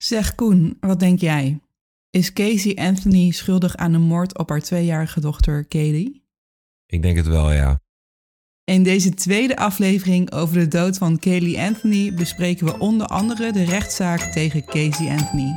Zeg Koen, wat denk jij? Is Casey Anthony schuldig aan de moord op haar 2-jarige dochter Kaylee? Ik denk het wel, ja. In deze tweede aflevering over de dood van Kaylee Anthony bespreken we onder andere de rechtszaak tegen Casey Anthony.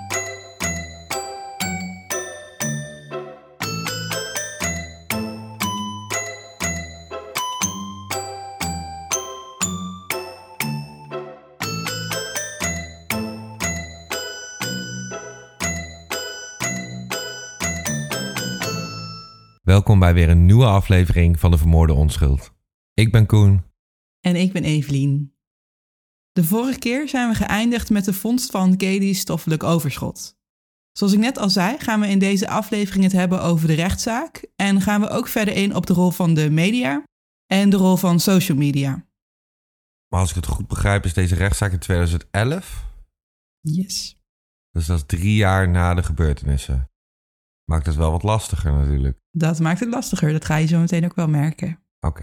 Welkom bij weer een nieuwe aflevering van De Vermoorde Onschuld. Ik ben Koen. En ik ben Evelien. De vorige keer zijn we geëindigd met de vondst van Kaylee's stoffelijk overschot. Zoals ik net al zei, gaan we in deze aflevering het hebben over de rechtszaak en gaan we ook verder in op de rol van de media en de rol van social media. Maar als ik het goed begrijp is deze rechtszaak in 2011. Yes. Dus dat is 3 jaar na de gebeurtenissen. Maakt het wel wat lastiger natuurlijk. Dat maakt het lastiger, dat ga je zo meteen ook wel merken. Oké.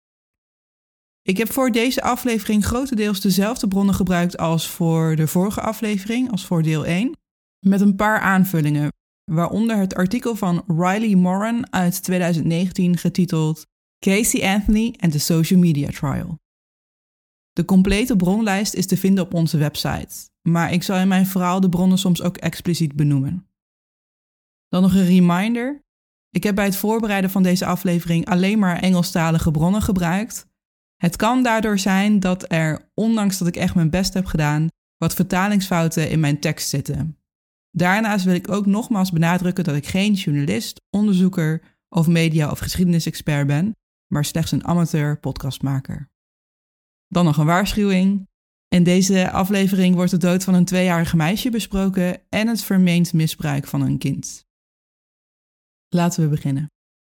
Ik heb voor deze aflevering grotendeels dezelfde bronnen gebruikt als voor de vorige aflevering, als voor deel 1. Met een paar aanvullingen, waaronder het artikel van Riley Moran uit 2019 getiteld Casey Anthony and the Social Media Trial. De complete bronlijst is te vinden op onze website, maar ik zal in mijn verhaal de bronnen soms ook expliciet benoemen. Dan nog een reminder. Ik heb bij het voorbereiden van deze aflevering alleen maar Engelstalige bronnen gebruikt. Het kan daardoor zijn dat er, ondanks dat ik echt mijn best heb gedaan, wat vertalingsfouten in mijn tekst zitten. Daarnaast wil ik ook nogmaals benadrukken dat ik geen journalist, onderzoeker of media- of geschiedenisexpert ben, maar slechts een amateur podcastmaker. Dan nog een waarschuwing. In deze aflevering wordt de dood van een 2-jarige meisje besproken en het vermeend misbruik van een kind. Laten we beginnen.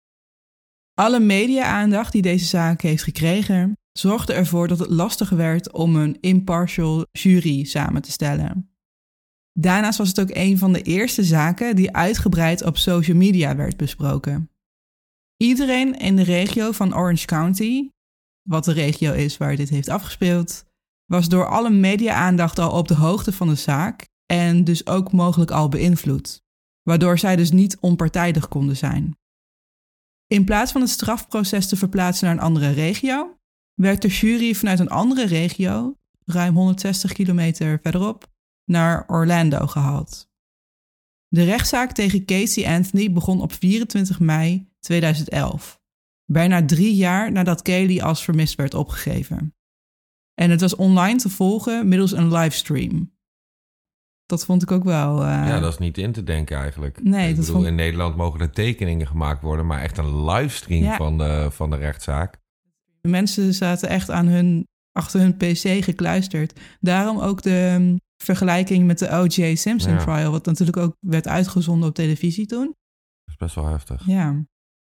Alle media-aandacht die deze zaak heeft gekregen, zorgde ervoor dat het lastig werd om een impartial jury samen te stellen. Daarnaast was het ook een van de eerste zaken die uitgebreid op social media werd besproken. Iedereen in de regio van Orange County, wat de regio is waar dit heeft afgespeeld, was door alle media-aandacht al op de hoogte van de zaak en dus ook mogelijk al beïnvloed, waardoor zij dus niet onpartijdig konden zijn. In plaats van het strafproces te verplaatsen naar een andere regio, werd de jury vanuit een andere regio, ruim 160 kilometer verderop, naar Orlando gehaald. De rechtszaak tegen Casey Anthony begon op 24 mei 2011, bijna 3 jaar nadat Kaylee als vermist werd opgegeven. En het was online te volgen middels een livestream. Dat vond ik ook wel... Ja, dat is niet in te denken eigenlijk. Nee, ik bedoel, in Nederland mogen er tekeningen gemaakt worden, maar echt een livestream van de rechtszaak. De mensen zaten echt achter hun pc gekluisterd. Daarom ook de vergelijking met de O.J. Simpson trial, wat natuurlijk ook werd uitgezonden op televisie toen. Dat is best wel heftig. Ja.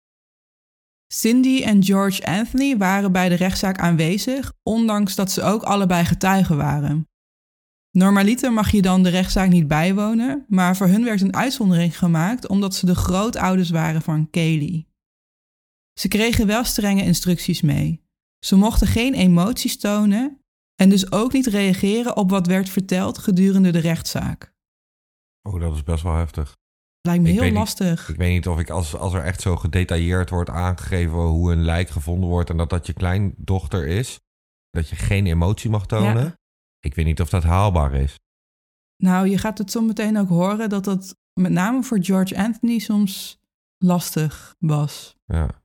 Cindy en George Anthony waren bij de rechtszaak aanwezig, ondanks dat ze ook allebei getuigen waren. Normaliter mag je dan de rechtszaak niet bijwonen, maar voor hun werd een uitzondering gemaakt omdat ze de grootouders waren van Kaylee. Ze kregen wel strenge instructies mee. Ze mochten geen emoties tonen en dus ook niet reageren op wat werd verteld gedurende de rechtszaak. Oh, dat is best wel heftig. Lijkt me heel lastig. Ik weet niet of ik als er echt zo gedetailleerd wordt aangegeven hoe een lijk gevonden wordt en dat je kleindochter is, dat je geen emotie mag tonen. Ja. Ik weet niet of dat haalbaar is. Nou, je gaat het zo meteen ook horen dat met name voor George Anthony soms lastig was. Ja.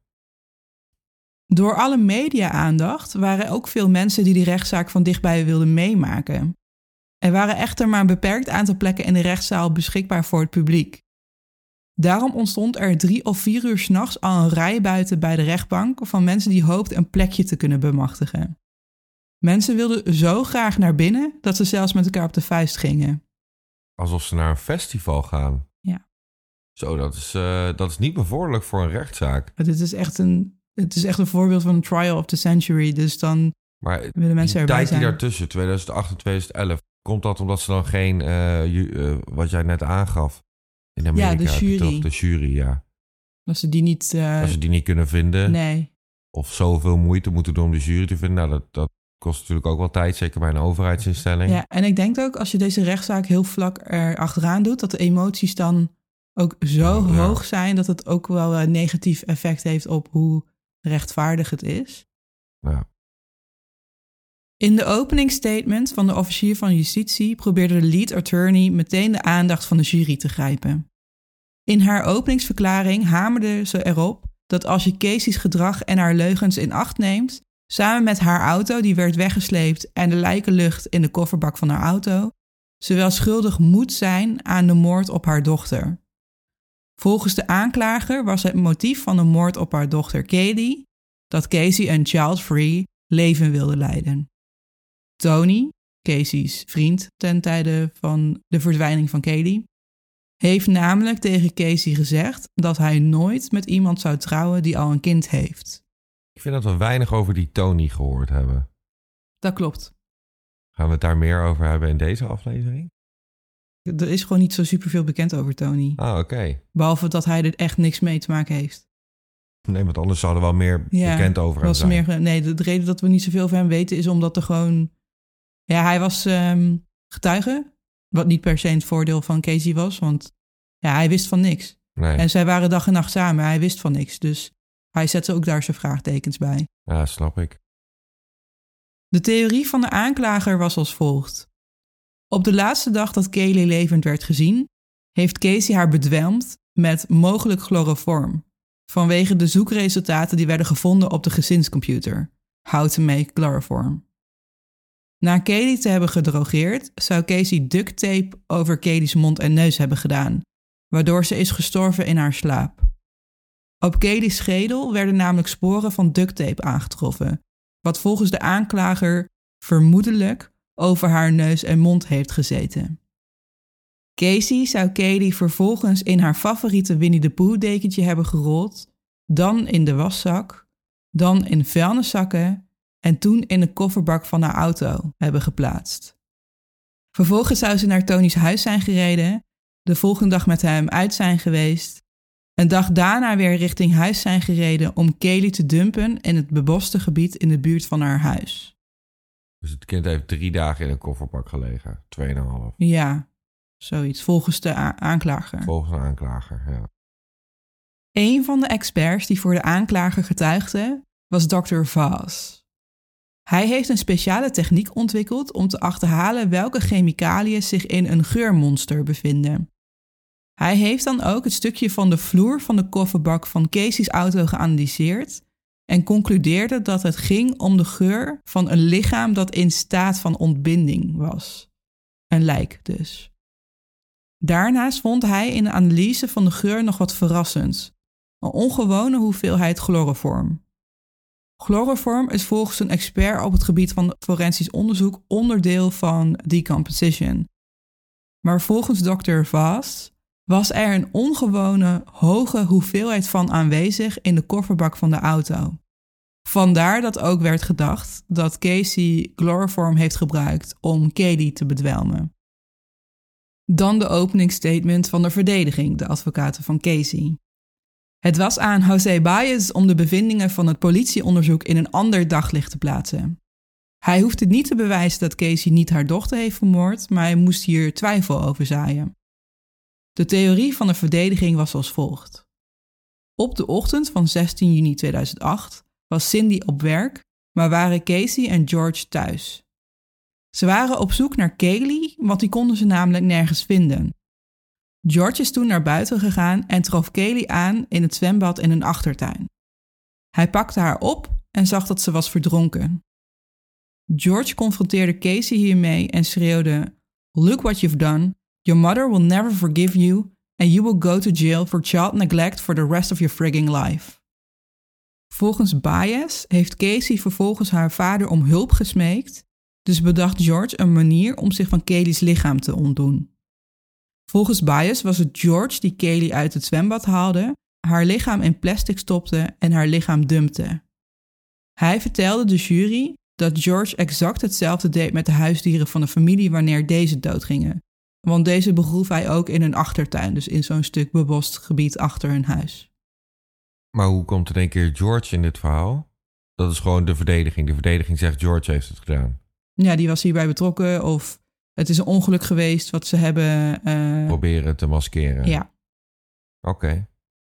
Door alle media-aandacht waren ook veel mensen die rechtszaak van dichtbij wilden meemaken. Er waren echter maar een beperkt aantal plekken in de rechtszaal beschikbaar voor het publiek. Daarom ontstond er 3 of 4 uur 's nachts al een rij buiten bij de rechtbank van mensen die hoopten een plekje te kunnen bemachtigen. Mensen wilden zo graag naar binnen dat ze zelfs met elkaar op de vuist gingen. Alsof ze naar een festival gaan. Ja. Zo, dat is niet bevorderlijk voor een rechtszaak. Het is echt een voorbeeld van een trial of the century. Dus dan willen mensen erbij tijd zijn. Die daartussen, 2008 en 2011, komt dat omdat ze dan geen, wat jij net aangaf in Amerika. Ja, de jury. De jury, ja. Dat ze die niet... Als ze die niet kunnen vinden. Nee. Of zoveel moeite moeten doen om de jury te vinden. Nou, dat Kost natuurlijk ook wel tijd, zeker bij een overheidsinstelling. Ja, en ik denk ook als je deze rechtszaak heel vlak erachteraan doet, dat de emoties dan ook zo hoog zijn dat het ook wel een negatief effect heeft op hoe rechtvaardig het is. Ja. In de openingsstatement van de officier van justitie probeerde de lead attorney meteen de aandacht van de jury te grijpen. In haar openingsverklaring hamerde ze erop dat als je Casey's gedrag en haar leugens in acht neemt, samen met haar auto die werd weggesleept en de lijkenlucht in de kofferbak van haar auto, ze wel schuldig moet zijn aan de moord op haar dochter. Volgens de aanklager was het motief van de moord op haar dochter Caylee dat Casey een child-free leven wilde leiden. Tony, Casey's vriend ten tijde van de verdwijning van Caylee, heeft namelijk tegen Casey gezegd dat hij nooit met iemand zou trouwen die al een kind heeft. Ik vind dat we weinig over die Tony gehoord hebben. Dat klopt. Gaan we het daar meer over hebben in deze aflevering? Er is gewoon niet zo superveel bekend over Tony. Ah, oké. Behalve dat hij er echt niks mee te maken heeft. Nee, want anders zou er wel meer bekend over hem zijn. De reden dat we niet zoveel van hem weten is omdat er gewoon... Ja, hij was getuige. Wat niet per se het voordeel van Casey was. Want ja, hij wist van niks. Nee. En zij waren dag en nacht samen. Hij wist van niks. Dus hij zette ook daar zijn vraagtekens bij. Ja, snap ik. De theorie van de aanklager was als volgt. Op de laatste dag dat Caylee levend werd gezien, heeft Casey haar bedwelmd met mogelijk chloroform. Vanwege de zoekresultaten die werden gevonden op de gezinscomputer. How to make chloroform. Na Caylee te hebben gedrogeerd, zou Casey duct tape over Caylee's mond en neus hebben gedaan, waardoor ze is gestorven in haar slaap. Op Caylee's schedel werden namelijk sporen van duct tape aangetroffen, wat volgens de aanklager vermoedelijk over haar neus en mond heeft gezeten. Casey zou Caylee vervolgens in haar favoriete Winnie the Pooh dekentje hebben gerold, dan in de waszak, dan in vuilniszakken en toen in de kofferbak van haar auto hebben geplaatst. Vervolgens zou ze naar Tony's huis zijn gereden, de volgende dag met hem uit zijn geweest, een dag daarna weer richting huis zijn gereden om Caylee te dumpen in het beboste gebied in de buurt van haar huis. Dus het kind heeft 3 dagen in een kofferbak gelegen. 2,5. Ja, zoiets. Volgens de aanklager. Volgens de aanklager, ja. Een van de experts die voor de aanklager getuigde was Dr. Vaz. Hij heeft een speciale techniek ontwikkeld om te achterhalen welke chemicaliën zich in een geurmonster bevinden. Hij heeft dan ook het stukje van de vloer van de kofferbak van Casey's auto geanalyseerd en concludeerde dat het ging om de geur van een lichaam dat in staat van ontbinding was. Een lijk dus. Daarnaast vond hij in de analyse van de geur nog wat verrassends. Een ongewone hoeveelheid chloroform. Chloroform is volgens een expert op het gebied van forensisch onderzoek onderdeel van decomposition. Maar volgens Dr. Vaz was er een ongewone hoge hoeveelheid van aanwezig in de kofferbak van de auto. Vandaar dat ook werd gedacht dat Casey chloroform heeft gebruikt om Caylee te bedwelmen. Dan de openingsstatement van de verdediging, de advocaten van Casey. Het was aan José Baez om de bevindingen van het politieonderzoek in een ander daglicht te plaatsen. Hij hoefde niet te bewijzen dat Casey niet haar dochter heeft vermoord, maar hij moest hier twijfel over zaaien. De theorie van de verdediging was als volgt. Op de ochtend van 16 juni 2008 was Cindy op werk, maar waren Casey en George thuis. Ze waren op zoek naar Caylee, want die konden ze namelijk nergens vinden. George is toen naar buiten gegaan en trof Caylee aan in het zwembad in een achtertuin. Hij pakte haar op en zag dat ze was verdronken. George confronteerde Casey hiermee en schreeuwde: "Look what you've done. Your mother will never forgive you and you will go to jail for child neglect for the rest of your frigging life." Volgens Baez heeft Casey vervolgens haar vader om hulp gesmeekt, dus bedacht George een manier om zich van Caylee's lichaam te ontdoen. Volgens Baez was het George die Caylee uit het zwembad haalde, haar lichaam in plastic stopte en haar lichaam dumpte. Hij vertelde de jury dat George exact hetzelfde deed met de huisdieren van de familie wanneer deze doodgingen. Want deze begroef hij ook in een achtertuin, dus in zo'n stuk bebost gebied achter hun huis. Maar hoe komt in één keer George in dit verhaal? Dat is gewoon de verdediging. De verdediging zegt George heeft het gedaan. Ja, die was hierbij betrokken of het is een ongeluk geweest wat ze hebben... Proberen te maskeren. Ja. Oké.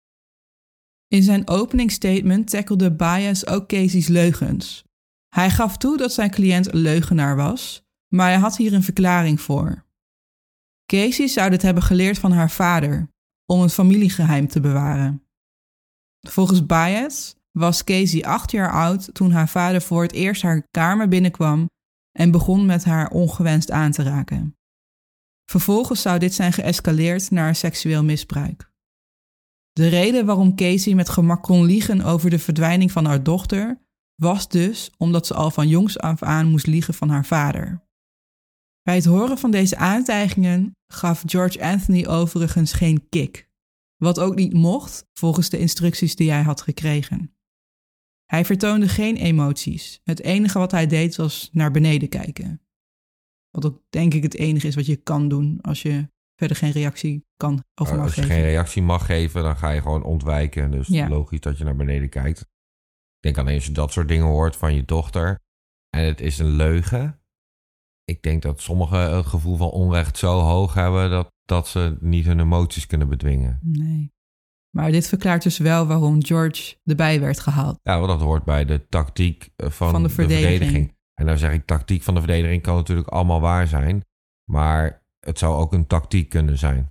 In zijn openingsstatement tackelde Baez ook Casey's leugens. Hij gaf toe dat zijn cliënt een leugenaar was, maar hij had hier een verklaring voor. Casey zou dit hebben geleerd van haar vader, om een familiegeheim te bewaren. Volgens Baez was Casey 8 jaar oud toen haar vader voor het eerst haar kamer binnenkwam en begon met haar ongewenst aan te raken. Vervolgens zou dit zijn geëscaleerd naar seksueel misbruik. De reden waarom Casey met gemak kon liegen over de verdwijning van haar dochter was dus omdat ze al van jongs af aan moest liegen van haar vader. Bij het horen van deze aantijgingen gaf George Anthony overigens geen kick, wat ook niet mocht volgens de instructies die hij had gekregen. Hij vertoonde geen emoties. Het enige wat hij deed was naar beneden kijken. Wat ook denk ik het enige is wat je kan doen als je verder geen reactie kan of mag geven. Als je geen reactie mag geven, dan ga je gewoon ontwijken. Dus logisch dat je naar beneden kijkt. Ik denk alleen als je dat soort dingen hoort van je dochter en het is een leugen. Ik denk dat sommigen het gevoel van onrecht zo hoog hebben dat ze niet hun emoties kunnen bedwingen. Nee. Maar dit verklaart dus wel waarom George erbij werd gehaald. Ja, want dat hoort bij de tactiek van de verdediging. En dan zeg ik, tactiek van de verdediging kan natuurlijk allemaal waar zijn. Maar het zou ook een tactiek kunnen zijn.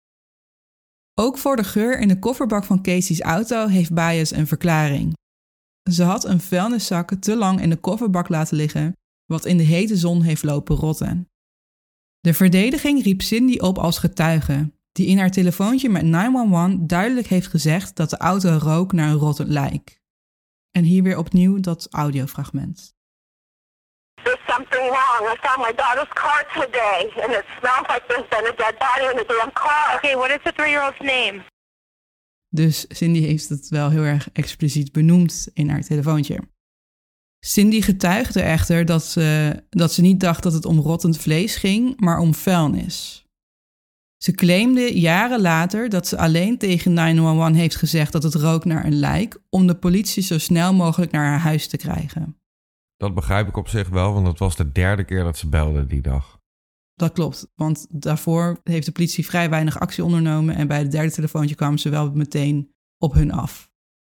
Ook voor de geur in de kofferbak van Casey's auto heeft Baez een verklaring. Ze had een vuilniszak te lang in de kofferbak laten liggen, wat in de hete zon heeft lopen rotten. De verdediging riep Cindy op als getuige, die in haar telefoontje met 911 duidelijk heeft gezegd dat de auto rook naar een rottend lijk. En hier weer opnieuw dat audiofragment. There's something wrong. I found my daughter's car today, and it smells like there's been a dead body in the damn car. Okay, what is the 3-year-old's name? Dus Cindy heeft het wel heel erg expliciet benoemd in haar telefoontje. Cindy getuigde echter dat ze niet dacht dat het om rottend vlees ging, maar om vuilnis. Ze claimde jaren later dat ze alleen tegen 911 heeft gezegd dat het rook naar een lijk, om de politie zo snel mogelijk naar haar huis te krijgen. Dat begrijp ik op zich wel, want dat was de 3e keer dat ze belde die dag. Dat klopt, want daarvoor heeft de politie vrij weinig actie ondernomen en bij het 3e telefoontje kwamen ze wel meteen op hun af.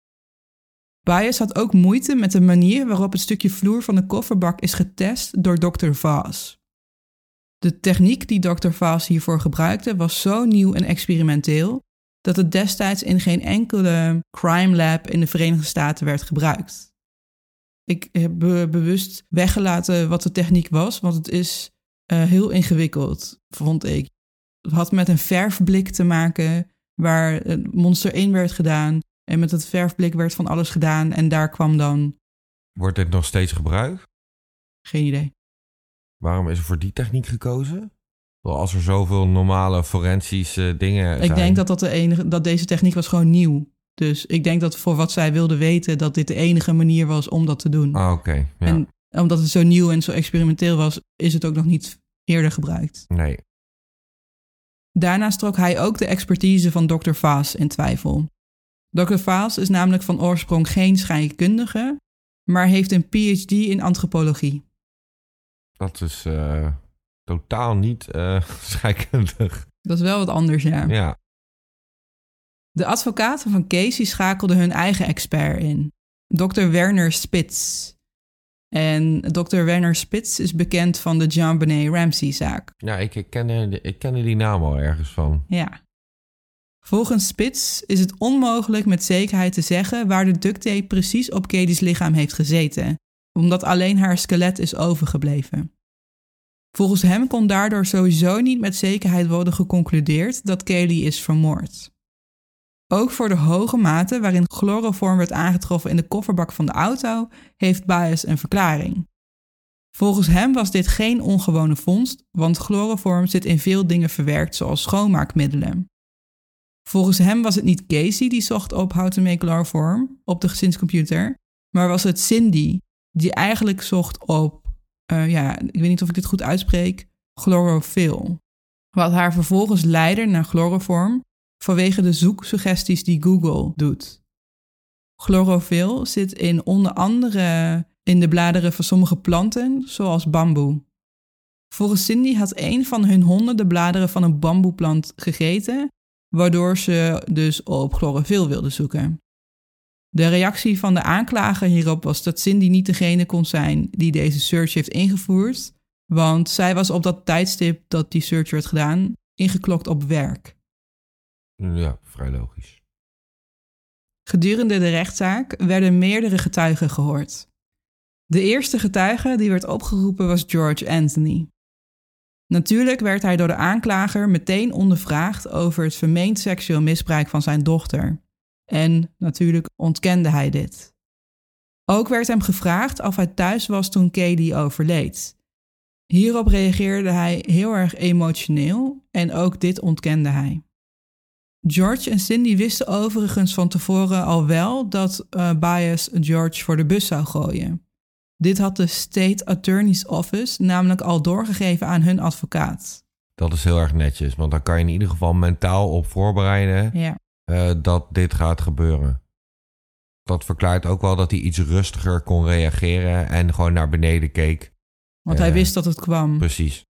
Baez had ook moeite met de manier waarop het stukje vloer van de kofferbak is getest door Dr. Vaz. De techniek die Dr. Vaz hiervoor gebruikte was zo nieuw en experimenteel dat het destijds in geen enkele crime lab in de Verenigde Staten werd gebruikt. Ik heb bewust weggelaten wat de techniek was, want het is heel ingewikkeld, vond ik. Het had met een verfblik te maken waar Monster 1 werd gedaan. En met het verfblik werd van alles gedaan en daar kwam dan... Wordt dit nog steeds gebruikt? Geen idee. Waarom is er voor die techniek gekozen? Wel, als er zoveel normale forensische dingen zijn. Ik denk dat deze techniek was gewoon nieuw. Dus ik denk dat voor wat zij wilde weten, dat dit de enige manier was om dat te doen. Ah, oké. Ja. En omdat het zo nieuw en zo experimenteel was, is het ook nog niet eerder gebruikt. Nee. Daarnaast trok hij ook de expertise van Dr. Vaz in twijfel. Dr. Vaz is namelijk van oorsprong geen scheikundige, maar heeft een PhD in antropologie. Dat is totaal niet scheikundig. Dat is wel wat anders, ja. Ja. De advocaten van Casey schakelden hun eigen expert in, Dr. Werner Spitz. En Dr. Werner Spitz is bekend van de JonBenét Ramsey-zaak. Ja, ik kende die naam al ergens van. Ja. Volgens Spitz is het onmogelijk met zekerheid te zeggen waar de duct tape precies op Caylee's lichaam heeft gezeten, omdat alleen haar skelet is overgebleven. Volgens hem kon daardoor sowieso niet met zekerheid worden geconcludeerd dat Caylee is vermoord. Ook voor de hoge mate waarin chloroform werd aangetroffen in de kofferbak van de auto, heeft Baez een verklaring. Volgens hem was dit geen ongewone vondst, want chloroform zit in veel dingen verwerkt zoals schoonmaakmiddelen. Volgens hem was het niet Casey die zocht op how to make chloroform op de gezinscomputer, maar was het Cindy die eigenlijk zocht op, ik weet niet of ik dit goed uitspreek, chlorophyll. Wat haar vervolgens leidde naar chloroform vanwege de zoeksuggesties die Google doet. Chlorophyll zit in onder andere in de bladeren van sommige planten, zoals bamboe. Volgens Cindy had een van hun honden de bladeren van een bamboeplant gegeten, waardoor ze dus op chlorophyll wilde zoeken. De reactie van de aanklager hierop was dat Cindy niet degene kon zijn die deze search heeft ingevoerd, want zij was op dat tijdstip dat die search werd gedaan ingeklokt op werk. Ja, vrij logisch. Gedurende de rechtszaak werden meerdere getuigen gehoord. De eerste getuige die werd opgeroepen was George Anthony. Natuurlijk werd hij door de aanklager meteen ondervraagd over het vermeend seksueel misbruik van zijn dochter. En natuurlijk ontkende hij dit. Ook werd hem gevraagd of hij thuis was toen Caylee overleed. Hierop reageerde hij heel erg emotioneel en ook dit ontkende hij. George en Cindy wisten overigens van tevoren al wel dat Bias George voor de bus zou gooien. Dit had de State Attorney's Office namelijk al doorgegeven aan hun advocaat. Dat is heel erg netjes, want dan kan je in ieder geval mentaal op voorbereiden dat dit gaat gebeuren. Dat verklaart ook wel dat hij iets rustiger kon reageren en gewoon naar beneden keek. Want hij wist dat het kwam. Precies.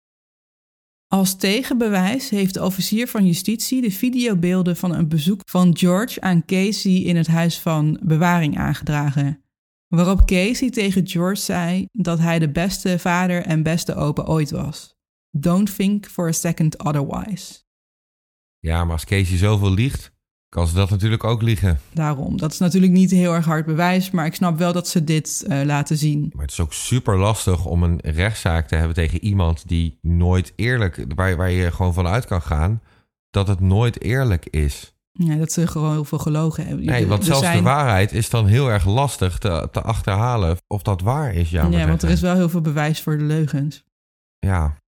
Als tegenbewijs heeft de officier van justitie de videobeelden van een bezoek van George aan Casey in het huis van bewaring aangedragen. Waarop Casey tegen George zei dat hij de beste vader en beste opa ooit was. Don't think for a second otherwise. Ja, maar als Casey zoveel liegt, kan ze dat natuurlijk ook liegen. Daarom, dat is natuurlijk niet heel erg hard bewijs, maar ik snap wel dat ze dit laten zien. Maar het is ook super lastig om een rechtszaak te hebben tegen iemand die nooit eerlijk, waar je gewoon vanuit kan gaan dat het nooit eerlijk is. Ja, dat ze gewoon heel veel gelogen hebben. Nee, want zelfs de waarheid is dan heel erg lastig te achterhalen of dat waar is. Ja, want er is wel heel veel bewijs voor de leugens. Ja.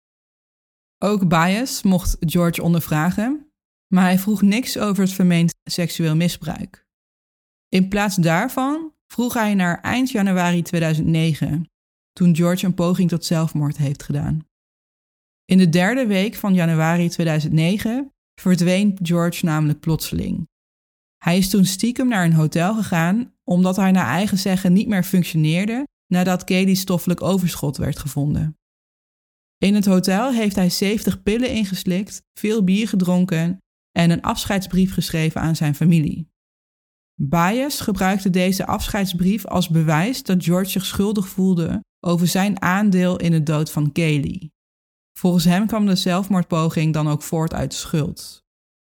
Ook Bias mocht George ondervragen, maar hij vroeg niks over het vermeend seksueel misbruik. In plaats daarvan vroeg hij naar eind januari 2009, toen George een poging tot zelfmoord heeft gedaan. In de derde week van januari 2009 verdween George namelijk plotseling. Hij is toen stiekem naar een hotel gegaan, omdat hij naar eigen zeggen niet meer functioneerde nadat Caylee's stoffelijk overschot werd gevonden. In het hotel heeft hij 70 pillen ingeslikt, veel bier gedronken en een afscheidsbrief geschreven aan zijn familie. Bias gebruikte deze afscheidsbrief als bewijs dat George zich schuldig voelde over zijn aandeel in de dood van Caylee. Volgens hem kwam de zelfmoordpoging dan ook voort uit schuld.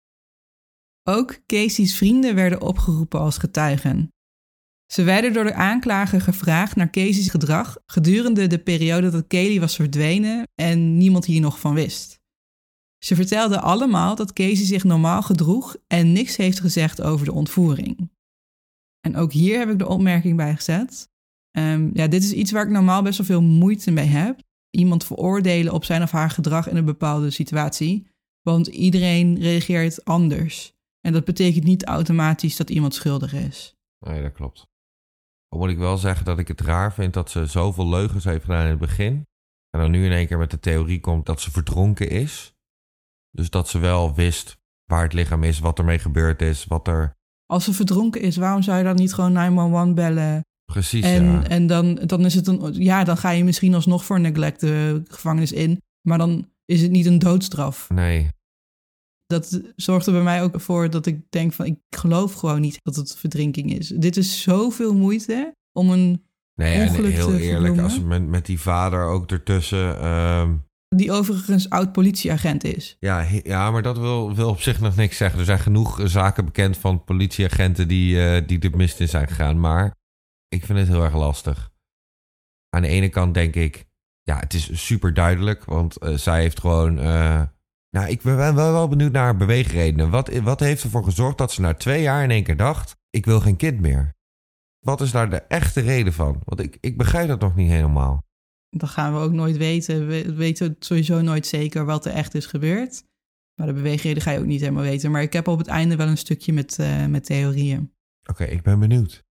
Ook Casey's vrienden werden opgeroepen als getuigen. Ze werden door de aanklager gevraagd naar Casey's gedrag gedurende de periode dat Caylee was verdwenen en niemand hier nog van wist. Ze vertelden allemaal dat Casey zich normaal gedroeg en niks heeft gezegd over de ontvoering. En ook hier heb ik de opmerking bij gezet. Dit is iets waar ik normaal best wel veel moeite mee heb. Iemand veroordelen op zijn of haar gedrag in een bepaalde situatie. Want iedereen reageert anders. En dat betekent niet automatisch dat iemand schuldig is. Nee, dat klopt. Dan moet ik wel zeggen dat ik het raar vind dat ze zoveel leugens heeft gedaan in het begin. En dan nu in één keer met de theorie komt dat ze verdronken is. Dus dat ze wel wist waar het lichaam is, wat ermee gebeurd is, wat er... Als ze verdronken is, waarom zou je dan niet gewoon 911 bellen? Precies, En dan is het dan ga je misschien alsnog voor neglect de gevangenis in. Maar dan is het niet een doodstraf. Nee. Dat zorgt er bij mij ook voor dat ik denk van, ik geloof gewoon niet dat het verdrinking is. Dit is zoveel moeite om een ongeluk heel te eerlijk, vernoemen. als met die vader ook ertussen... Die overigens oud-politieagent is. Ja, maar dat wil op zich nog niks zeggen. Er zijn genoeg zaken bekend van politieagenten die de mist in zijn gegaan. Maar ik vind het heel erg lastig. Aan de ene kant denk ik, ja, het is super duidelijk. Want zij heeft gewoon... ik ben wel benieuwd naar haar beweegredenen. Wat heeft ervoor gezorgd dat ze na 2 jaar in één keer dacht, ik wil geen kind meer? Wat is daar de echte reden van? Want ik begrijp dat nog niet helemaal. Dat gaan we ook nooit weten. We weten sowieso nooit zeker wat er echt is gebeurd. Maar de beweegreden ga je ook niet helemaal weten. Maar ik heb op het einde wel een stukje met theorieën. Oké, ik ben benieuwd.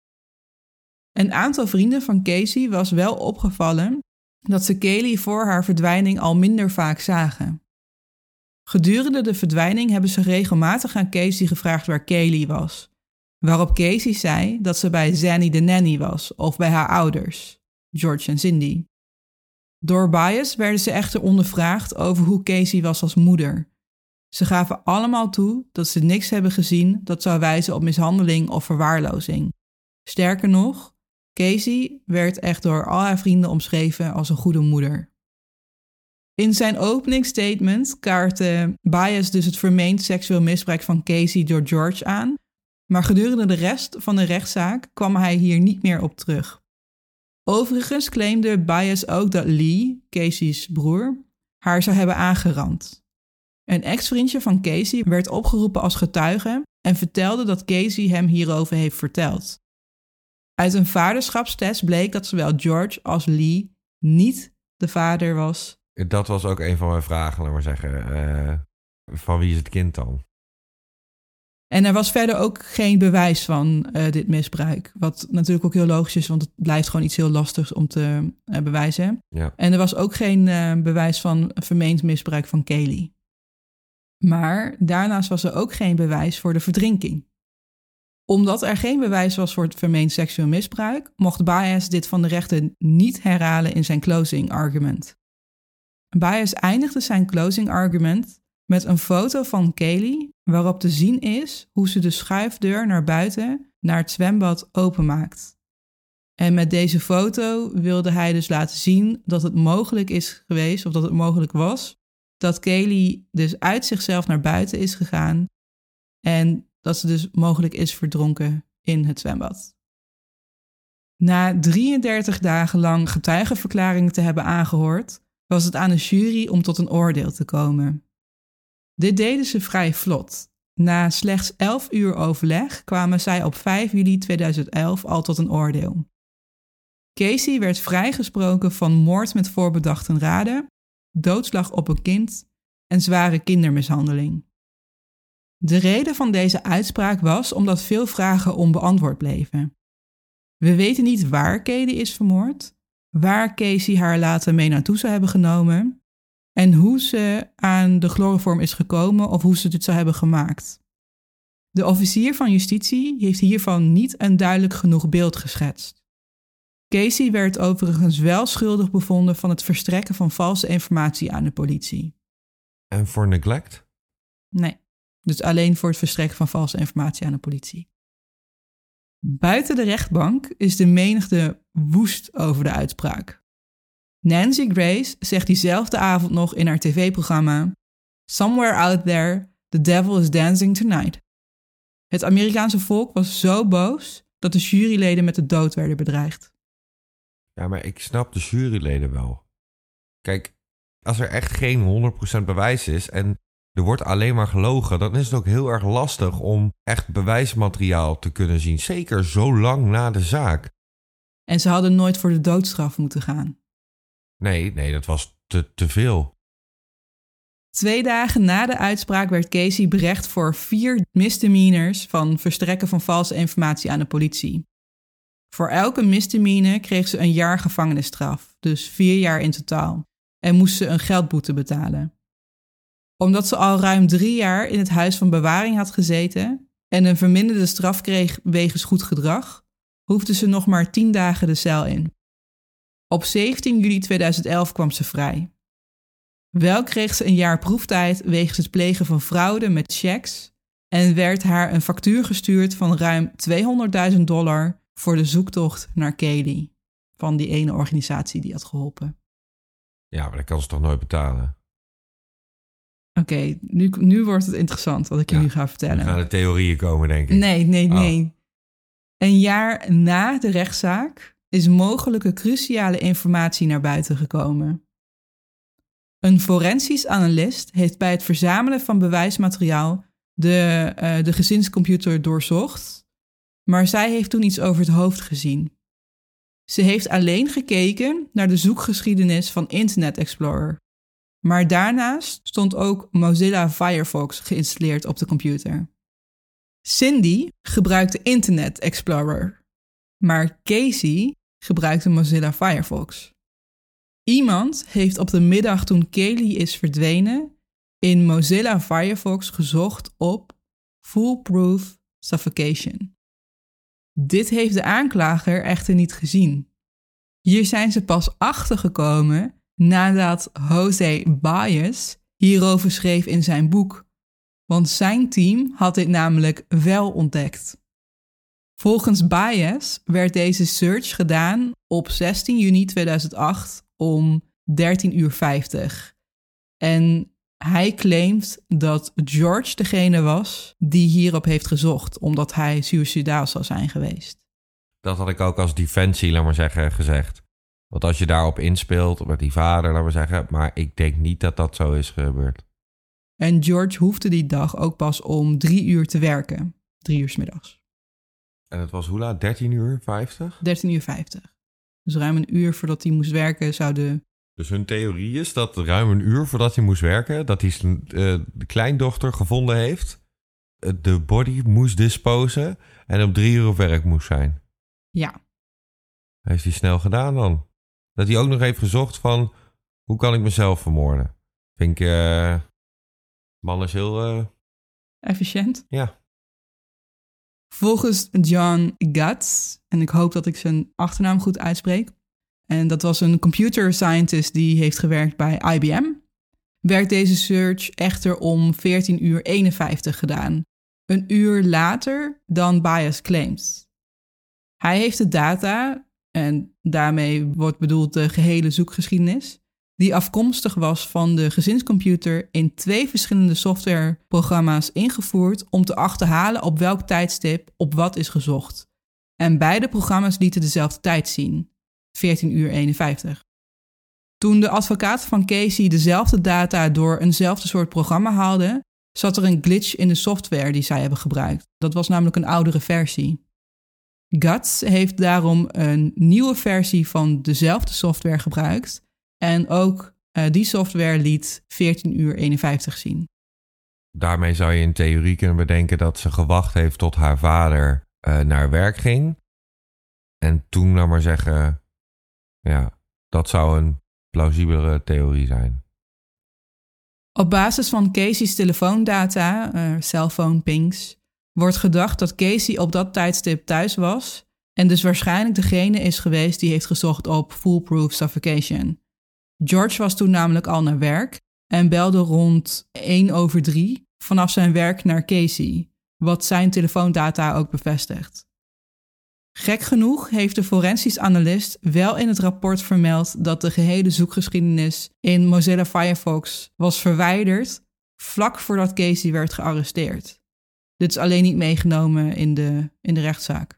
Een aantal vrienden van Casey was wel opgevallen dat ze Caylee voor haar verdwijning al minder vaak zagen. Gedurende de verdwijning hebben ze regelmatig aan Casey gevraagd waar Caylee was. waarop Casey zei dat ze bij Zanny de nanny was of bij haar ouders, George en Cindy. Door Bias werden ze echter ondervraagd over hoe Casey was als moeder. Ze gaven allemaal toe dat ze niks hebben gezien dat zou wijzen op mishandeling of verwaarlozing. Sterker nog, Casey werd echt door al haar vrienden omschreven als een goede moeder. In zijn openingsstatement kaartte Bias dus het vermeend seksueel misbruik van Casey door George aan, maar gedurende de rest van de rechtszaak kwam hij hier niet meer op terug. Overigens claimde Bias ook dat Lee, Casey's broer, haar zou hebben aangerand. Een ex-vriendje van Casey werd opgeroepen als getuige en vertelde dat Casey hem hierover heeft verteld. Uit een vaderschapstest bleek dat zowel George als Lee niet de vader was. Dat was ook een van mijn vragen, laat maar zeggen. Van wie is het kind dan? En er was verder ook geen bewijs van dit misbruik. Wat natuurlijk ook heel logisch is, want het blijft gewoon iets heel lastigs om te bewijzen. Ja. En er was ook geen bewijs van vermeend misbruik van Caylee. Maar daarnaast was er ook geen bewijs voor de verdrinking. Omdat er geen bewijs was voor het vermeend seksueel misbruik, mocht Bias dit van de rechter niet herhalen in zijn closing argument. Bias eindigde zijn closing argument met een foto van Caylee waarop te zien is hoe ze de schuifdeur naar buiten naar het zwembad openmaakt. En met deze foto wilde hij dus laten zien dat het mogelijk is geweest, of dat het mogelijk was, dat Caylee dus uit zichzelf naar buiten is gegaan en dat ze dus mogelijk is verdronken in het zwembad. Na 33 dagen lang getuigenverklaringen te hebben aangehoord, was het aan de jury om tot een oordeel te komen. Dit deden ze vrij vlot. Na slechts 11 uur overleg kwamen zij op 5 juli 2011 al tot een oordeel. Casey werd vrijgesproken van moord met voorbedachten raden, doodslag op een kind en zware kindermishandeling. De reden van deze uitspraak was omdat veel vragen onbeantwoord bleven. We weten niet waar Caylee is vermoord, waar Casey haar later mee naartoe zou hebben genomen en hoe ze aan de chloroform is gekomen of hoe ze dit zou hebben gemaakt. De officier van justitie heeft hiervan niet een duidelijk genoeg beeld geschetst. Casey werd overigens wel schuldig bevonden van het verstrekken van valse informatie aan de politie. En voor neglect? Nee, dus alleen voor het verstrekken van valse informatie aan de politie. Buiten de rechtbank is de menigte woest over de uitspraak. Nancy Grace zegt diezelfde avond nog in haar tv-programma: "Somewhere out there, the devil is dancing tonight." Het Amerikaanse volk was zo boos dat de juryleden met de dood werden bedreigd. Ja, maar ik snap de juryleden wel. Kijk, als er echt geen 100% bewijs is en er wordt alleen maar gelogen, dan is het ook heel erg lastig om echt bewijsmateriaal te kunnen zien. Zeker zo lang na de zaak. En ze hadden nooit voor de doodstraf moeten gaan. Nee, dat was te veel. 2 dagen na de uitspraak werd Casey berecht voor 4 misdemeanors van verstrekken van valse informatie aan de politie. Voor elke misdemeanor kreeg ze een jaar gevangenisstraf, dus 4 jaar in totaal, en moest ze een geldboete betalen. Omdat ze al ruim 3 jaar in het huis van bewaring had gezeten en een verminderde straf kreeg wegens goed gedrag, hoefde ze nog maar 10 dagen de cel in. Op 17 juli 2011 kwam ze vrij. Wel kreeg ze een jaar proeftijd wegens het plegen van fraude met checks en werd haar een factuur gestuurd van ruim $200.000 voor de zoektocht naar Caylee, van die ene organisatie die had geholpen. Ja, maar dat kan ze toch nooit betalen? Oké, nu wordt het interessant wat ik je nu ga vertellen. Nu gaan de theorieën komen, denk ik. Nee. Een jaar na de rechtszaak is mogelijke cruciale informatie naar buiten gekomen. Een forensisch analist heeft bij het verzamelen van bewijsmateriaal de gezinscomputer doorzocht, maar zij heeft toen iets over het hoofd gezien. Ze heeft alleen gekeken naar de zoekgeschiedenis van Internet Explorer. Maar daarnaast stond ook Mozilla Firefox geïnstalleerd op de computer. Cindy gebruikte Internet Explorer, maar Casey gebruikte Mozilla Firefox. Iemand heeft op de middag toen Caylee is verdwenen in Mozilla Firefox gezocht op foolproof suffocation. Dit heeft de aanklager echter niet gezien. Hier zijn ze pas achtergekomen nadat Jose Baez hierover schreef in zijn boek. Want zijn team had dit namelijk wel ontdekt. Volgens Baez werd deze search gedaan op 16 juni 2008 om 13:50. En hij claimt dat George degene was die hierop heeft gezocht, omdat hij suïcidaal zou zijn geweest. Dat had ik ook als defensie, laat maar zeggen, gezegd. Want als je daarop inspeelt, met die vader, laat maar zeggen, maar ik denk niet dat dat zo is gebeurd. En George hoefde die dag ook pas om 3 uur te werken. 3 uur 's middags. En het was hoe laat? 13:50? 13:50. Dus ruim een uur voordat hij moest werken zouden... Dus hun theorie is dat ruim een uur voordat hij moest werken, dat hij zijn de kleindochter gevonden heeft, de body moest disposen en om 3 uur op werk moest zijn. Ja. Heeft hij snel gedaan dan? Dat hij ook nog heeft gezocht van, hoe kan ik mezelf vermoorden? Vind ik, man is heel... efficiënt? Ja. Volgens John Gutz, en ik hoop dat ik zijn achternaam goed uitspreek, en dat was een computer scientist die heeft gewerkt bij IBM, werd deze search echter om 14:51 gedaan. Een uur later dan Baez claimt. Hij heeft de data, en daarmee wordt bedoeld de gehele zoekgeschiedenis, die afkomstig was van de gezinscomputer in 2 verschillende softwareprogramma's ingevoerd om te achterhalen op welk tijdstip op wat is gezocht. En beide programma's lieten dezelfde tijd zien, 14:51. Toen de advocaten van Casey dezelfde data door eenzelfde soort programma haalden, zat er een glitch in de software die zij hebben gebruikt. Dat was namelijk een oudere versie. Gutz heeft daarom een nieuwe versie van dezelfde software gebruikt en ook die software liet 14:51 zien. Daarmee zou je in theorie kunnen bedenken dat ze gewacht heeft tot haar vader naar werk ging. En toen, laat maar zeggen, ja, dat zou een plausibele theorie zijn. Op basis van Casey's telefoondata, cellphone pings, wordt gedacht dat Casey op dat tijdstip thuis was en dus waarschijnlijk degene is geweest die heeft gezocht op foolproof suffocation. George was toen namelijk al naar werk en belde rond 1:03 vanaf zijn werk naar Casey, wat zijn telefoondata ook bevestigt. Gek genoeg heeft de forensisch analist wel in het rapport vermeld dat de gehele zoekgeschiedenis in Mozilla Firefox was verwijderd vlak voordat Casey werd gearresteerd. Dit is alleen niet meegenomen in de rechtszaak.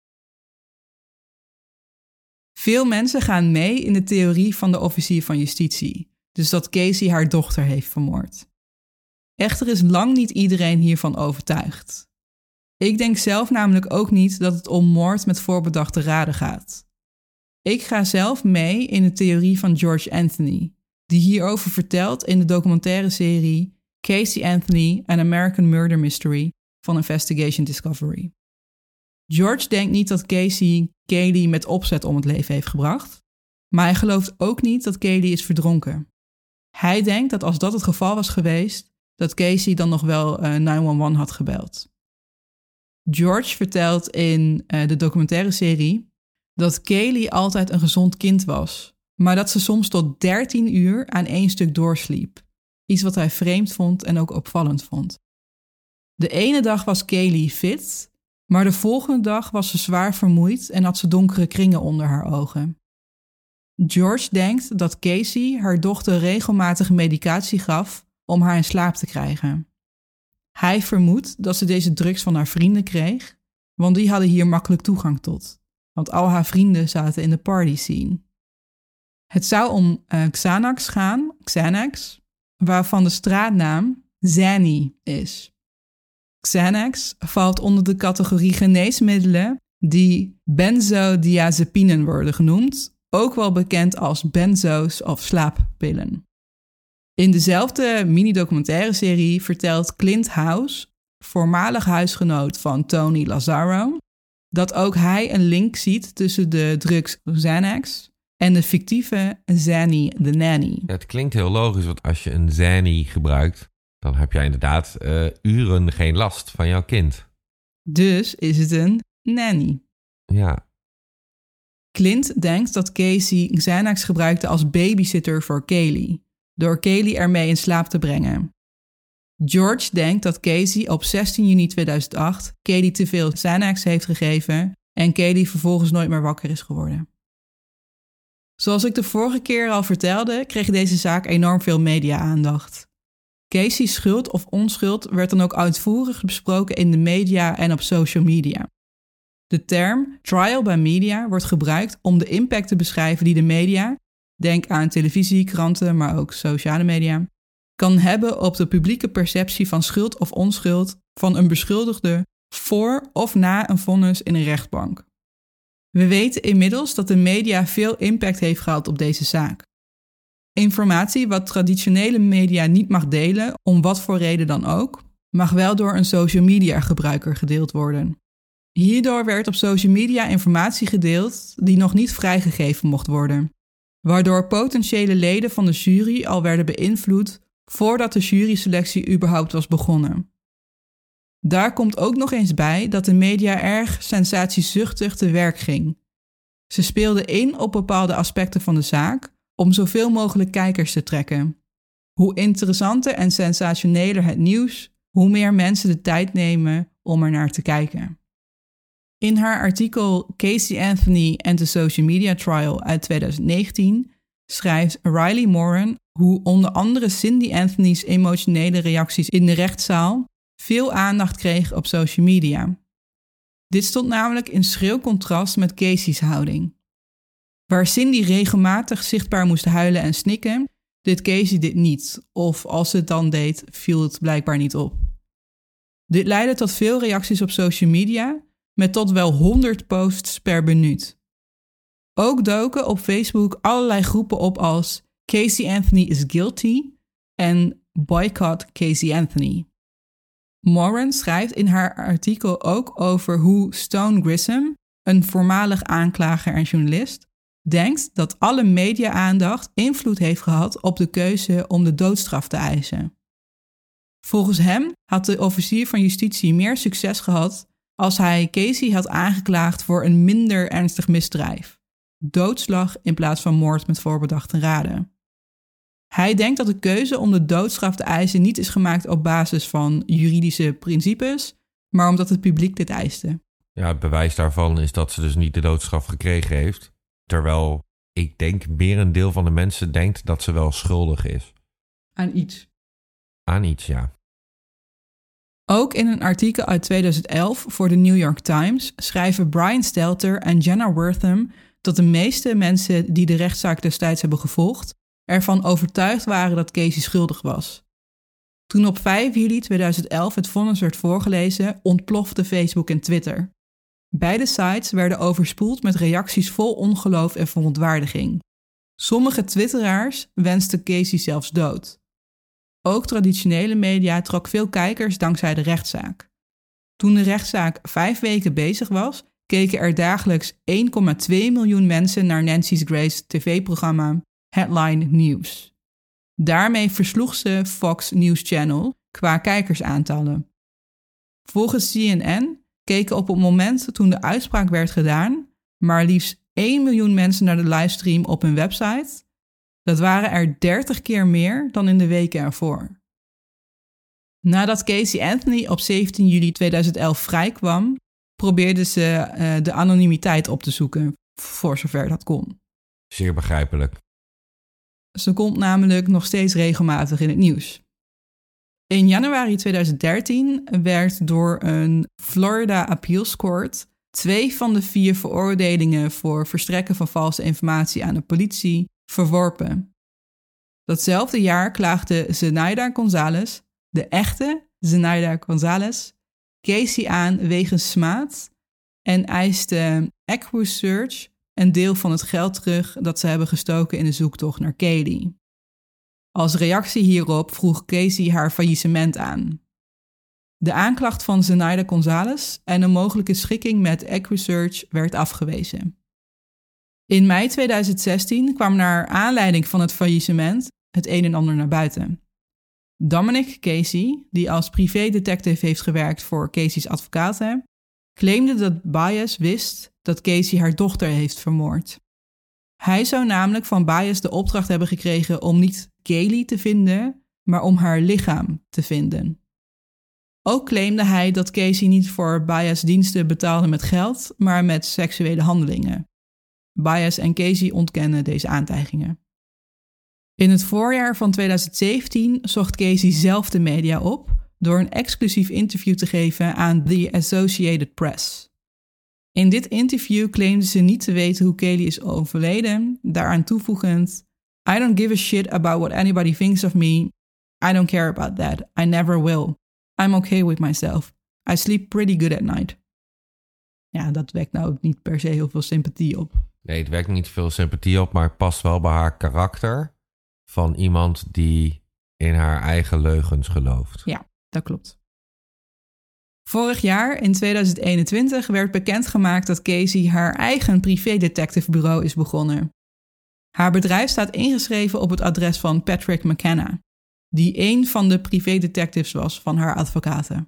Veel mensen gaan mee in de theorie van de officier van justitie, dus dat Casey haar dochter heeft vermoord. Echter is lang niet iedereen hiervan overtuigd. Ik denk zelf namelijk ook niet dat het om moord met voorbedachte raden gaat. Ik ga zelf mee in de theorie van George Anthony, die hierover vertelt in de documentaire serie Casey Anthony: An American Murder Mystery van Investigation Discovery. George denkt niet dat Casey Caylee met opzet om het leven heeft gebracht, maar hij gelooft ook niet dat Caylee is verdronken. Hij denkt dat als dat het geval was geweest, dat Casey dan nog wel 911 had gebeld. George vertelt in de documentaire serie dat Caylee altijd een gezond kind was, maar dat ze soms tot 13 uur aan één stuk doorsliep. Iets wat hij vreemd vond en ook opvallend vond. De ene dag was Caylee fit, maar de volgende dag was ze zwaar vermoeid en had ze donkere kringen onder haar ogen. George denkt dat Casey haar dochter regelmatig medicatie gaf om haar in slaap te krijgen. Hij vermoedt dat ze deze drugs van haar vrienden kreeg, want die hadden hier makkelijk toegang tot. Want al haar vrienden zaten in de party scene. Het zou om Xanax gaan, Xanax, waarvan de straatnaam Xanny is. Xanax valt onder de categorie geneesmiddelen die benzodiazepinen worden genoemd, ook wel bekend als benzo's of slaappillen. In dezelfde mini-documentaire serie vertelt Clint House, voormalig huisgenoot van Tony Lazzaro, dat ook hij een link ziet tussen de drugs Xanax en de fictieve Zanny the Nanny. Het klinkt heel logisch, want als je een Zanny gebruikt, dan heb jij inderdaad uren geen last van jouw kind. Dus is het een nanny. Ja. Clint denkt dat Casey Xanax gebruikte als babysitter voor Caylee, door Caylee ermee in slaap te brengen. George denkt dat Casey op 16 juni 2008 Caylee te veel Xanax heeft gegeven en Caylee vervolgens nooit meer wakker is geworden. Zoals ik de vorige keer al vertelde, kreeg deze zaak enorm veel media-aandacht. Casey's schuld of onschuld werd dan ook uitvoerig besproken in de media en op social media. De term trial by media wordt gebruikt om de impact te beschrijven die de media, denk aan televisie, kranten, maar ook sociale media, kan hebben op de publieke perceptie van schuld of onschuld van een beschuldigde voor of na een vonnis in een rechtbank. We weten inmiddels dat de media veel impact heeft gehad op deze zaak. Informatie wat traditionele media niet mag delen, om wat voor reden dan ook, mag wel door een social media gebruiker gedeeld worden. Hierdoor werd op social media informatie gedeeld die nog niet vrijgegeven mocht worden, waardoor potentiële leden van de jury al werden beïnvloed voordat de juryselectie überhaupt was begonnen. Daar komt ook nog eens bij dat de media erg sensatiezuchtig te werk ging. Ze speelden in op bepaalde aspecten van de zaak om zoveel mogelijk kijkers te trekken. Hoe interessanter en sensationeler het nieuws, hoe meer mensen de tijd nemen om er naar te kijken. In haar artikel Casey Anthony and the Social Media Trial uit 2019 schrijft Riley Moran hoe onder andere Cindy Anthony's emotionele reacties in de rechtszaal veel aandacht kregen op social media. Dit stond namelijk in schril contrast met Casey's houding. Waar Cindy regelmatig zichtbaar moest huilen en snikken, deed Casey dit niet, of als ze het dan deed, viel het blijkbaar niet op. Dit leidde tot veel reacties op social media, met tot wel 100 posts per minuut. Ook doken op Facebook allerlei groepen op als Casey Anthony is guilty en Boycott Casey Anthony. Moran schrijft in haar artikel ook over hoe Stone Grissom, een voormalig aanklager en journalist, denkt dat alle media-aandacht invloed heeft gehad op de keuze om de doodstraf te eisen. Volgens hem had de officier van justitie meer succes gehad als hij Casey had aangeklaagd voor een minder ernstig misdrijf, doodslag in plaats van moord met voorbedachte raden. Hij denkt dat de keuze om de doodstraf te eisen niet is gemaakt op basis van juridische principes, maar omdat het publiek dit eiste. Ja, het bewijs daarvan is dat ze dus niet de doodstraf gekregen heeft. Terwijl ik denk merendeel van de mensen denkt dat ze wel schuldig is. Aan iets. Aan iets, ja. Ook in een artikel uit 2011 voor de New York Times schrijven Brian Stelter en Jenna Wortham dat de meeste mensen die de rechtszaak destijds hebben gevolgd ervan overtuigd waren dat Casey schuldig was. Toen op 5 juli 2011 het vonnis werd voorgelezen, ontplofte Facebook en Twitter. Beide sites werden overspoeld met reacties vol ongeloof en verontwaardiging. Sommige twitteraars wensten Casey zelfs dood. Ook traditionele media trok veel kijkers dankzij de rechtszaak. Toen de rechtszaak 5 weken bezig was, keken er dagelijks 1,2 miljoen mensen naar Nancy Grace's tv-programma Headline News. Daarmee versloeg ze Fox News Channel qua kijkersaantallen. Volgens CNN keken op het moment toen de uitspraak werd gedaan maar liefst 1 miljoen mensen naar de livestream op hun website. Dat waren er 30 keer meer dan in de weken ervoor. Nadat Casey Anthony op 17 juli 2011 vrijkwam, probeerde ze de anonimiteit op te zoeken, voor zover dat kon. Zeer begrijpelijk. Ze komt namelijk nog steeds regelmatig in het nieuws. In januari 2013 werd door een Florida Appeals Court 2 van de 4 veroordelingen voor verstrekken van valse informatie aan de politie verworpen. Datzelfde jaar klaagde Zenaida González, de echte Zenaida González, Casey aan wegens smaad en eiste EquuSearch een deel van het geld terug dat ze hebben gestoken in de zoektocht naar Caylee. Als reactie hierop vroeg Casey haar faillissement aan. De aanklacht van Zenaida González en een mogelijke schikking met EquuSearch werd afgewezen. In mei 2016 kwam naar aanleiding van het faillissement het een en ander naar buiten. Dominic Casey, die als privédetective heeft gewerkt voor Casey's advocaten, claimde dat Bias wist dat Casey haar dochter heeft vermoord. Hij zou namelijk van Bias de opdracht hebben gekregen om niet Caylee te vinden, maar om haar lichaam te vinden. Ook claimde hij dat Casey niet voor Bias' diensten betaalde met geld, maar met seksuele handelingen. Bias en Casey ontkennen deze aantijgingen. In het voorjaar van 2017 zocht Casey zelf de media op door een exclusief interview te geven aan The Associated Press. In dit interview claimde ze niet te weten hoe Caylee is overleden, daaraan toevoegend: I don't give a shit about what anybody thinks of me. I don't care about that. I never will. I'm okay with myself. I sleep pretty good at night. Ja, dat wekt nou ook niet per se heel veel sympathie op. Nee, het wekt niet veel sympathie op, maar het past wel bij haar karakter van iemand die in haar eigen leugens gelooft. Ja, dat klopt. Vorig jaar, in 2021, werd bekendgemaakt dat Casey haar eigen privédetectivebureau is begonnen. Haar bedrijf staat ingeschreven op het adres van Patrick McKenna, die een van de privédetectives was van haar advocaten.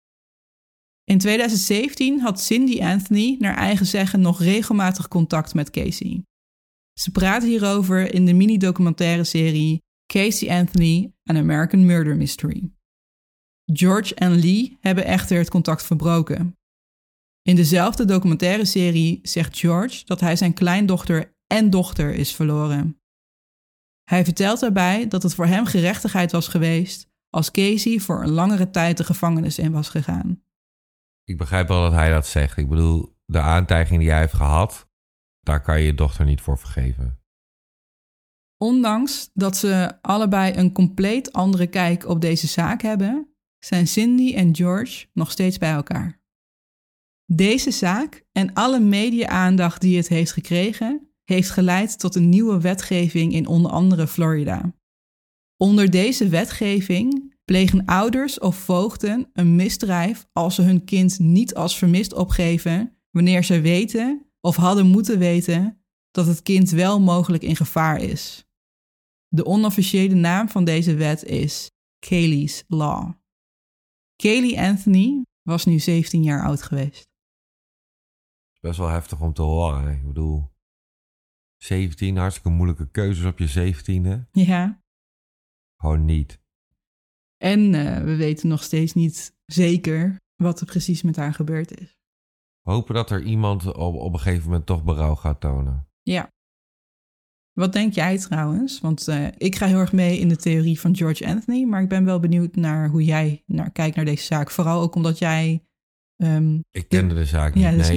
In 2017 had Cindy Anthony naar eigen zeggen nog regelmatig contact met Casey. Ze praat hierover in de mini-documentaire serie Casey Anthony: An American Murder Mystery. George en Lee hebben echter het contact verbroken. In dezelfde documentaire serie zegt George dat hij zijn kleindochter en dochter is verloren. Hij vertelt daarbij dat het voor hem gerechtigheid was geweest als Casey voor een langere tijd de gevangenis in was gegaan. Ik begrijp wel dat hij dat zegt. Ik bedoel, de aantijging die hij heeft gehad, daar kan je je dochter niet voor vergeven. Ondanks dat ze allebei een compleet andere kijk op deze zaak hebben, zijn Cindy en George nog steeds bij elkaar. Deze zaak en alle media-aandacht die het heeft gekregen, heeft geleid tot een nieuwe wetgeving in onder andere Florida. Onder deze wetgeving plegen ouders of voogden een misdrijf als ze hun kind niet als vermist opgeven wanneer ze weten of hadden moeten weten dat het kind wel mogelijk in gevaar is. De onofficiële naam van deze wet is Caylee's Law. Caylee Anthony was nu 17 jaar oud geweest. Best wel heftig om te horen. Hè? Ik bedoel, 17, hartstikke moeilijke keuzes op je 17e. Ja. Gewoon niet. En we weten nog steeds niet zeker wat er precies met haar gebeurd is. Hopen dat er iemand op een gegeven moment toch berouw gaat tonen. Ja. Wat denk jij trouwens? Want ik ga heel erg mee in de theorie van George Anthony, maar ik ben wel benieuwd naar hoe jij kijkt naar deze zaak. Vooral ook omdat jij... ik kende de zaak niet. Ja, dus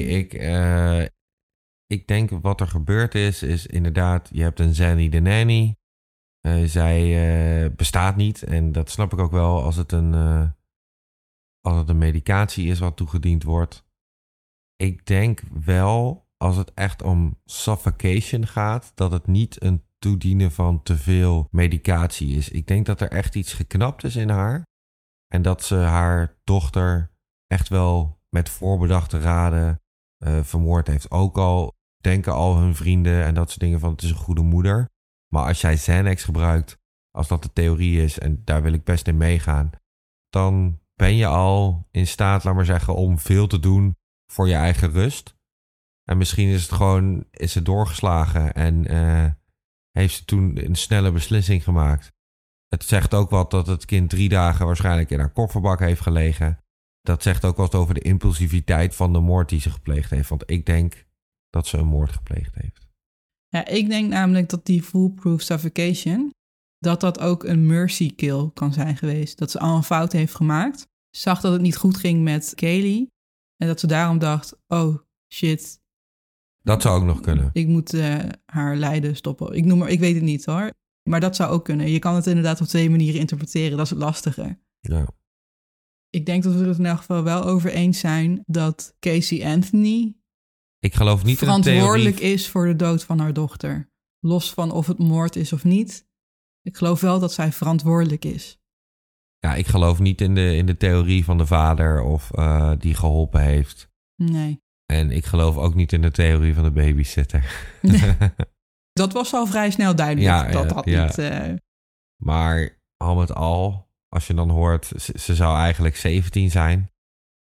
ik denk wat er gebeurd is inderdaad, je hebt een Zanny de Nanny. Zij bestaat niet en dat snap ik ook wel als het een medicatie is wat toegediend wordt. Ik denk wel, als het echt om suffocation gaat, dat het niet een toedienen van te veel medicatie is. Ik denk dat er echt iets geknapt is in haar en dat ze haar dochter echt wel met voorbedachte raden vermoord heeft. Ook al denken al hun vrienden en dat soort dingen van het is een goede moeder. Maar als jij Xanax gebruikt, als dat de theorie is, en daar wil ik best in meegaan, dan ben je al in staat, laat maar zeggen, om veel te doen voor je eigen rust. En misschien is het doorgeslagen en heeft ze toen een snelle beslissing gemaakt. Het zegt ook wat dat het kind 3 dagen waarschijnlijk in haar kofferbak heeft gelegen. Dat zegt ook wat over de impulsiviteit van de moord die ze gepleegd heeft. Want ik denk dat ze een moord gepleegd heeft. Ja, ik denk namelijk dat die foolproof suffocation, dat ook een mercy kill kan zijn geweest. Dat ze al een fout heeft gemaakt, zag dat het niet goed ging met Caylee en dat ze daarom dacht, oh shit. Dat zou ook nog kunnen. Ik moet haar lijden stoppen. Ik weet het niet hoor, maar dat zou ook kunnen. Je kan het inderdaad op 2 manieren interpreteren, dat is het lastige. Ja. Ik denk dat we het in elk geval wel over eens zijn dat Casey Anthony ik geloof niet verantwoordelijk is voor de dood van haar dochter. Los van of het moord is of niet. Ik geloof wel dat zij verantwoordelijk is. Ja, ik geloof niet in de theorie van de vader of die geholpen heeft. Nee. En ik geloof ook niet in de theorie van de babysitter. Dat was al vrij snel duidelijk. Niet. Maar al met al, als je dan hoort, ze zou eigenlijk 17 zijn.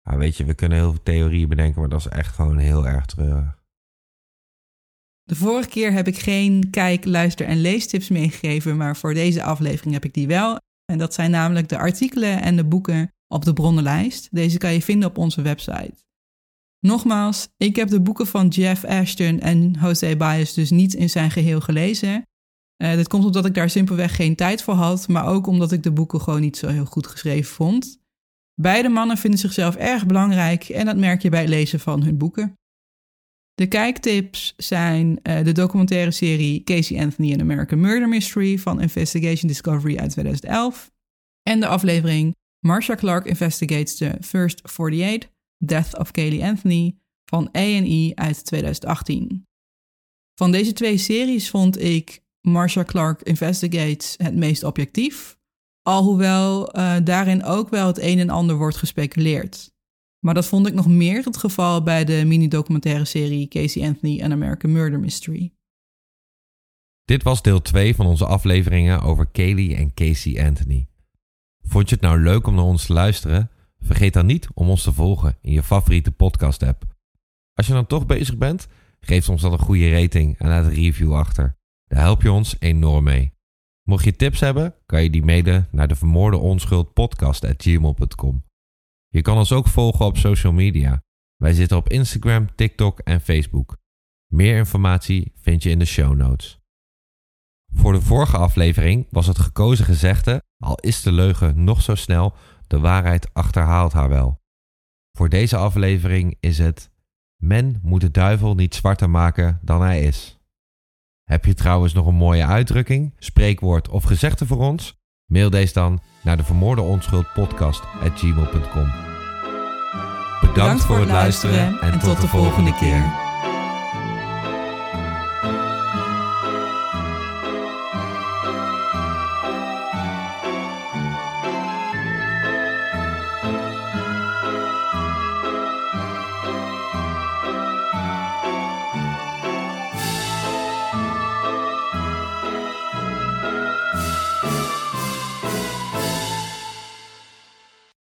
Ja, weet je, we kunnen heel veel theorieën bedenken, maar dat is echt gewoon heel erg treurig. De vorige keer heb ik geen kijk, luister en leestips meegegeven, maar voor deze aflevering heb ik die wel. En dat zijn namelijk de artikelen en de boeken op de bronnenlijst. Deze kan je vinden op onze website. Nogmaals, ik heb de boeken van Jeff Ashton en Jose Baez dus niet in zijn geheel gelezen. Dit komt omdat ik daar simpelweg geen tijd voor had, maar ook omdat ik de boeken gewoon niet zo heel goed geschreven vond. Beide mannen vinden zichzelf erg belangrijk en dat merk je bij het lezen van hun boeken. De kijktips zijn de documentaire serie Casey Anthony and American Murder Mystery van Investigation Discovery uit 2011 en de aflevering Marcia Clark Investigates the First 48, Death of Caylee Anthony van A&E uit 2018. Van deze 2 series vond ik Marcia Clark Investigates het meest objectief, alhoewel daarin ook wel het een en ander wordt gespeculeerd. Maar dat vond ik nog meer het geval bij de mini-documentaire serie Casey Anthony and American Murder Mystery. Dit was deel 2 van onze afleveringen over Caylee en Casey Anthony. Vond je het nou leuk om naar ons te luisteren? Vergeet dan niet om ons te volgen in je favoriete podcast-app. Als je dan toch bezig bent, geef ons dan een goede rating en laat een review achter. Daar help je ons enorm mee. Mocht je tips hebben, kan je die mailen naar de vermoordeonschuld@gmail.com. Je kan ons ook volgen op social media. Wij zitten op Instagram, TikTok en Facebook. Meer informatie vind je in de show notes. Voor de vorige aflevering was het gekozen gezegde, al is de leugen nog zo snel, de waarheid achterhaalt haar wel. Voor deze aflevering is het: men moet de duivel niet zwarter maken dan hij is. Heb je trouwens nog een mooie uitdrukking, spreekwoord of gezegde voor ons? Mail deze dan naar de vermoordeonschuld@gmail.com. Bedankt voor het luisteren en tot de volgende keer.